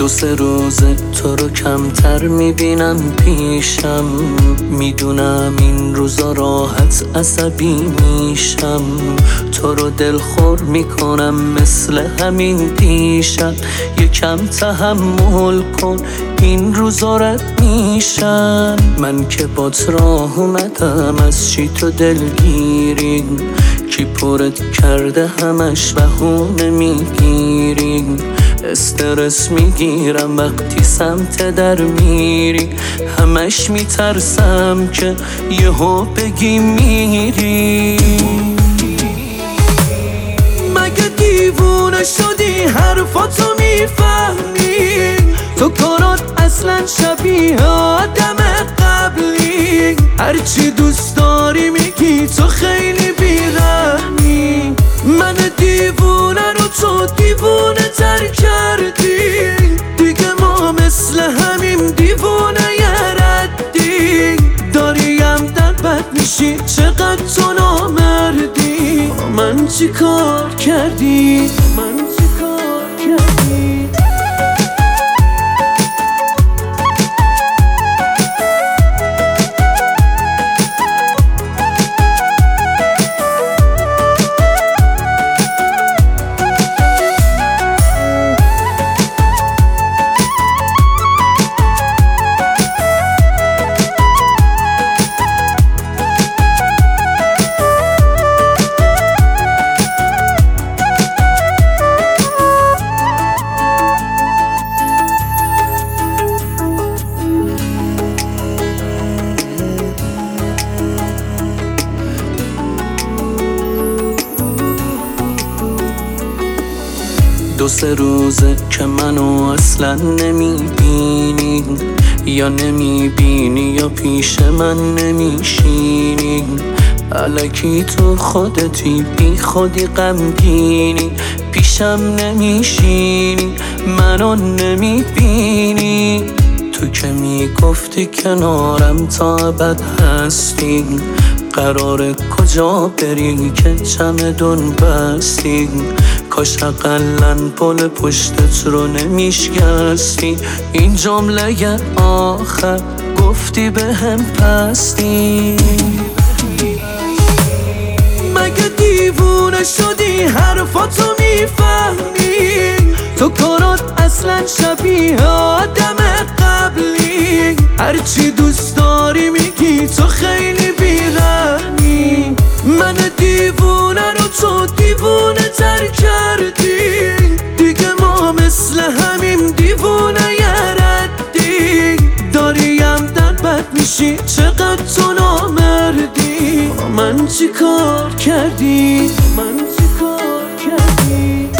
دو سه روزه تو رو کمتر میبینم پیشم، میدونم این روزا راحت عصبی میشم، تو رو دلخور میکنم مثل همین دیشب، یکم تحمل کن این روزا رد میشم. من که بات راه اومدم از چی تو دلگیری، کی پرت کرده همش بهونه میگیری، استرس میگیرم وقتی سمت در میری، همش میترسم که یهو بگی میری. مگه دیوونه شدی حرفاتو میفهمی؟ تو کارات اصلا شبیه آدم قبلی، هرچی دوست داری میگی تو خیلی بی‌رحمی. من دیوونه رو تو دیوونه تر کردی، دیگه ما مثل همیم دیوونه یه ردی، داریم در بد میشی چقدر تو نامردی. من چی کار کردی؟ من چی کار کردی؟ دو سه روزه که منو اصلا نمیبینی، یا نمیبینی یا پیش من نمیشینی، الکی تو خودتی بی خودی غمگینی، پیشم نمیشینی منو نمیبینی. تو که میگفتی کنارم تا ابد هستی، قراره کجا بری که چمدون بستی؟ کاش اقلن پل پشتت رو نمیشکستی، این جمله آخر گفتی بهم پستی. مگه دیوونه شدی حرفاتو میفهمی؟ تو کارات اصلا شبیه آدم قبلی، هرچی دوست داری میگی تو خیلی بی‌رحمی. من دیوونه رو تو دیوونه تر کردی، دیگه ما مثل همیم دیوونه یه ردی، داریم در بد میشی چقدر تو نامردی. من چی کار کردی؟ من چی کار کردی؟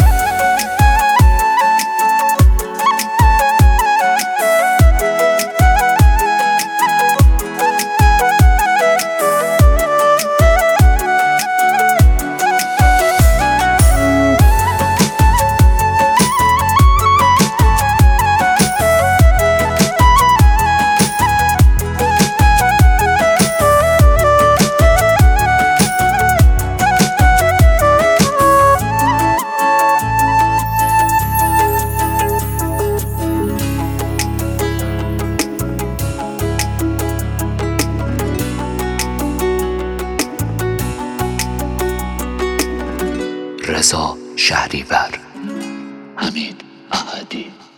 رضا شهریور، حمید احدی.